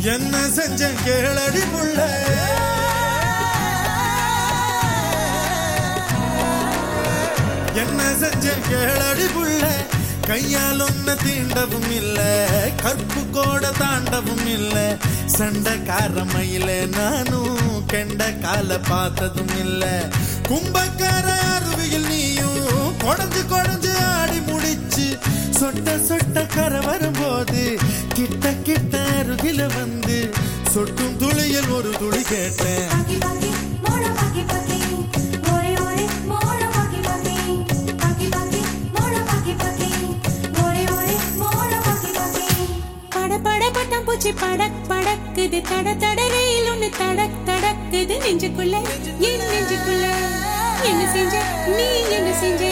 என்ன செஞ்ச கேளடி புள்ள, என்ன செஞ்ச கேளடி புள்ள, கையால் ஒன்ன தீண்டவும் இல்ல, கற்பு கோட தாண்டவும் இல்ல, சண்டைக்காரமையில நானும் கெண்ட கால பார்த்ததும் இல்ல, கும்பக்கார அருவியில் நீயும் கொடஞ்சு கொடஞ்சு ஆடி முடிச்சு, சொட்ட சொட்ட கரை வரும்போது கிட்ட கிட்ட அருகில வந்து சொட்டும் துளியில் ஒரு துளி கேட்டேன். பூச்சி படக் படக்குது, தட தடரையில் ஒண்ணு தடக் தடக்குது நெஞ்சுக்குள்ள, என் நெஞ்சுக்குள்ள. என்ன செஞ்ச நீ, என்ன செஞ்ச?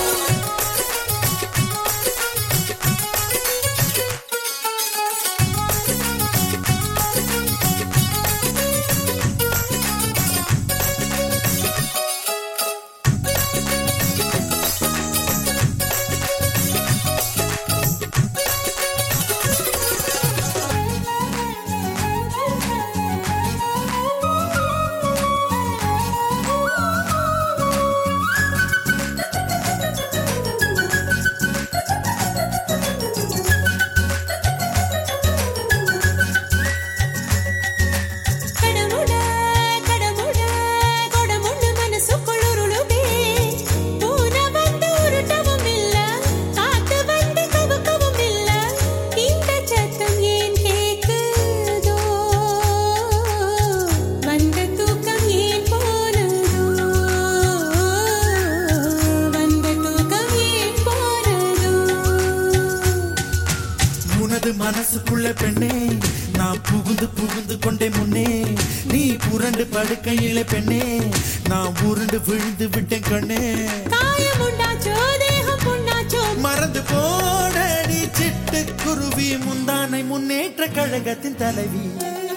மனசுக்குள்ள பெண்ணே நான் புகுந்து புகுந்து கொண்டே முன்னே, நீ புரண்டு படுக்கையில பெண்ணே நான் உருண்டு விழுந்து விட்டேன் கண்ணே. காயம் உண்டாச்சோ தேகம் புண்ணாச்சோ மறந்து போடடி சிட்டு குருவி, முந்தானை முன்னேற்ற கழகத்தின் தலைவி.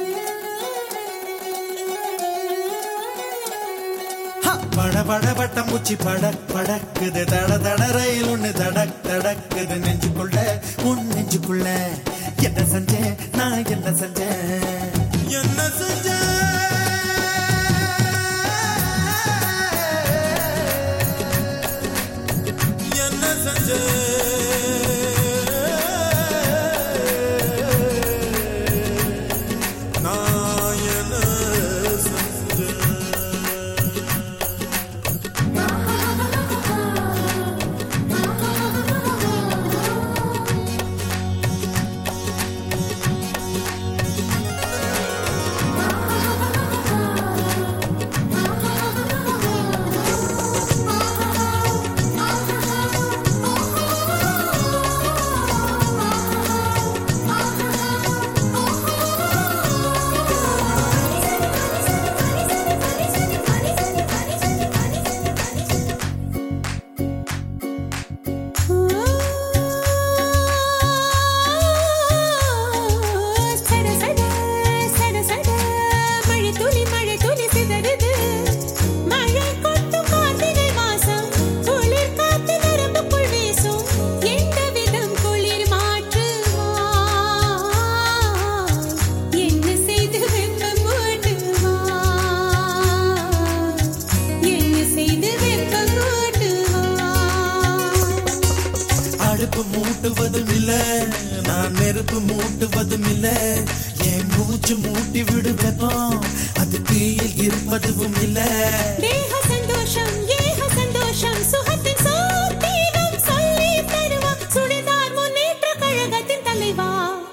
பட பட பட்டம் பூச்சி படக் படக்குது, தட தட ரயில் ஒண்ணு தடக் தடக்குது நெஞ்சுக்குள்ள, உன் நெஞ்சுக்குள்ள. என்ன செஞ்சேன் நான், என்ன செஞ்சேன், என்ன செஞ்சேன், என்ன செஞ்சேன், நான் என்ன செஞ்சேன். அடுப்பு மூட்டுவதும் இல்ல, நான் நெருப்பு மூட்டுவதும் இல்ல, என் மூச்சு மூட்டி விடு வெப்பம், அது தீயில் இருப்பதும் இல்ல. தேக சந்தோஷம் ஏக சந்தோஷம், சுகத்தின் சோதீனம் சொல்லி தருவா, சுடிதார் முன்னேற்ற கழகத்தின் தலைவா.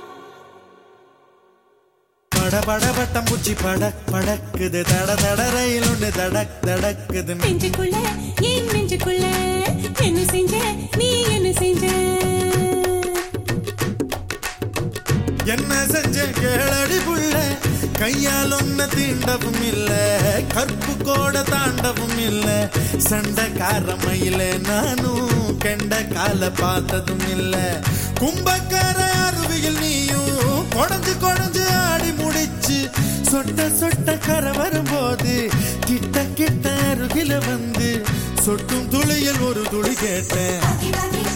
பட பட பட்டம் பூச்சி படக் படக்குது, தட தட ரயில் ஒண்ணு தடக் தடக்குது நெஞ்சுக்குள்ள, என் நெஞ்சுக்குள்ள. என்ன செஞ்ச நீ, என்ன செஞ்ச? என்ன செஞ்ச கேளடி புள்ள, கையால் ஒன்ன தீண்டவும் இல்ல, கற்பு கோட தாண்டவும் இல்ல, சண்டைக்காரமையில நானும் கெண்ட கால பார்த்ததும் இல்ல, கும்பக்கார அருவியில் நீயும் கொடஞ்சு கொடஞ்சு ஆடி முடிச்சு, சொட்ட சொட்ட கரை வரும்போது கிட்ட கிட்ட அருகில வந்து சொட்டும் துளியில் ஒரு துளி கேட்டேன்.